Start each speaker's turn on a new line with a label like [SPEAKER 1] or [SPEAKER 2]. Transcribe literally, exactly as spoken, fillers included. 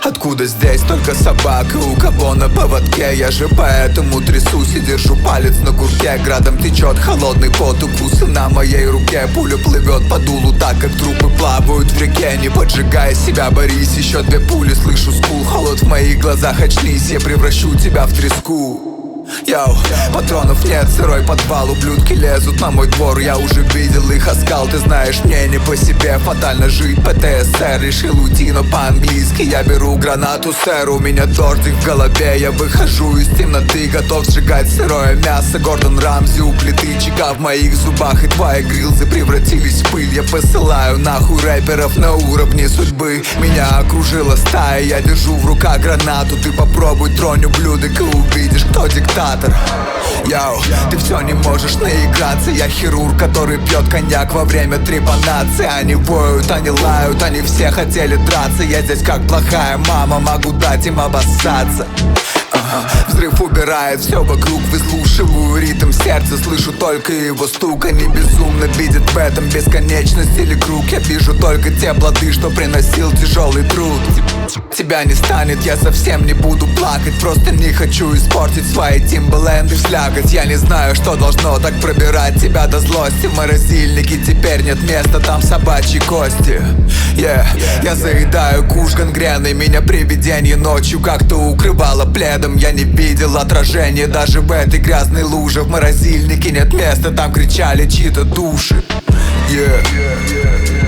[SPEAKER 1] Откуда здесь только собака, у кого на поводке? Я же поэтому трясусь и держу палец на курке. Градом течет холодный пот, укусы на моей руке. Пуля плывет по дулу так, как трупы плавают в реке. Не поджигай себя, борись, еще две пули, слышу скул. Холод в моих глазах, очнись, я превращу тебя в треску. Йоу, патронов нет, сырой подвал, ублюдки лезут на мой двор. Я уже видел их оскал, ты знаешь, мне не по себе. Фатально жить, ПТСР, решил уйти, но по-английски. Я беру гранату, сэр, у меня дождик в голове. Я выхожу из темноты, готов сжигать сырое мясо. Гордон Рамзи у плиты, чека в моих зубах. И твои грилзы превратились в пыль. Я посылаю нахуй рэперов на уровне судьбы. Меня окружила стая, я держу в руках гранату. Ты попробуй тронь, ублюдок, и увидишь, кто диктатор. Йоу, ты все не можешь наиграться. Я хирург, который пьет коньяк во время трепанации. Они воют, они лают, они все хотели драться. Я здесь как плохая мама, могу дать им обоссаться. Ага. Взрыв убирает все вокруг, выслушиваю ритм сердца. Слышу только его стук, они безумно видят в этом бесконечность или круг. Я вижу только те плоды, что приносил тяжелый труд. Тебя не станет, я совсем не буду плакать. Просто не хочу испортить свои Тимберленды в слякоть. Я не знаю, что должно так пробирать тебя до злости. В морозильнике теперь нет места, там собачьи кости. yeah. Я заедаю куш гангреной, меня привидение ночью как-то укрывало пледом. Я не видел отражения даже в этой грязной луже. В морозильнике нет места, там кричали чьи-то души. yeah.